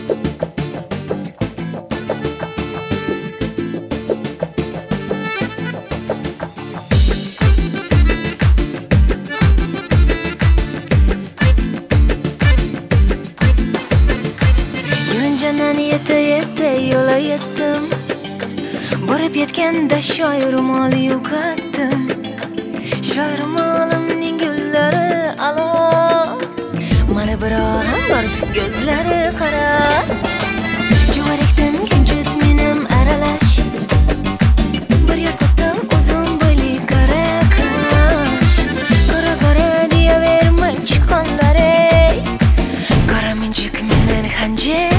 Yeta yo'la yetdim. Borib yetganda shoir ro'moli yo'qotdim. Shoir ro'molimning gullari alo. Mana birohim bor ko'zlari qara. Juvarakdan kunjut menim aralash. Bir yer to'xtab o'zim bo'li qarakash. Qara deyaverma chiqqanlari. Qara minjiq menen hanjir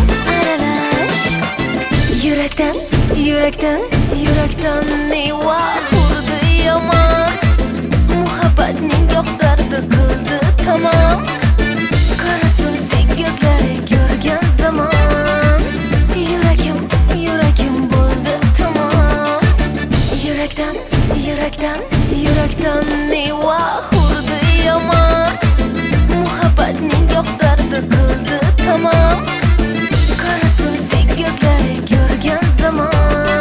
Yurakdan meva xurdi yomon. Muhabbatning yo'qdardi qildi tamom. Qarasin sen ko'zlari ko'rgan zamon. Yuragim bo'ldi tamom. Yurakdan meva xurdi yomon. Muhabbatning yo'qdardi qildi tamom. Qarasin sen ko'zlari ko'rgan zamon.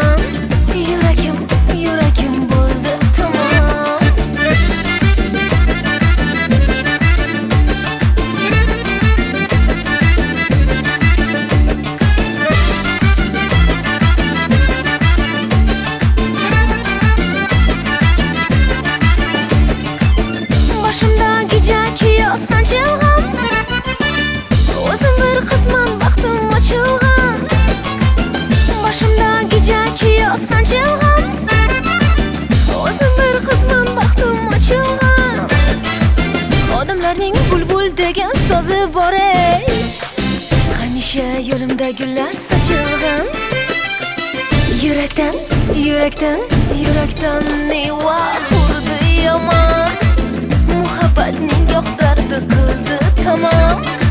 Yuragim bo'ldi tamom. Boshimdagi jaki yo'san chilg'am. O'zim bir qizman baxtim ochilgan. Boshimdagi jaki yo'san chilg'am. O'zim bir qizman baxtim ochilgan. Odamlarning bulbul degan so'zi bor ey. Hamisha yo'limda gullar sochilgan. Yurakdan meva xurdi yomon. Muhabbatning yo'qdardi qildi tamom.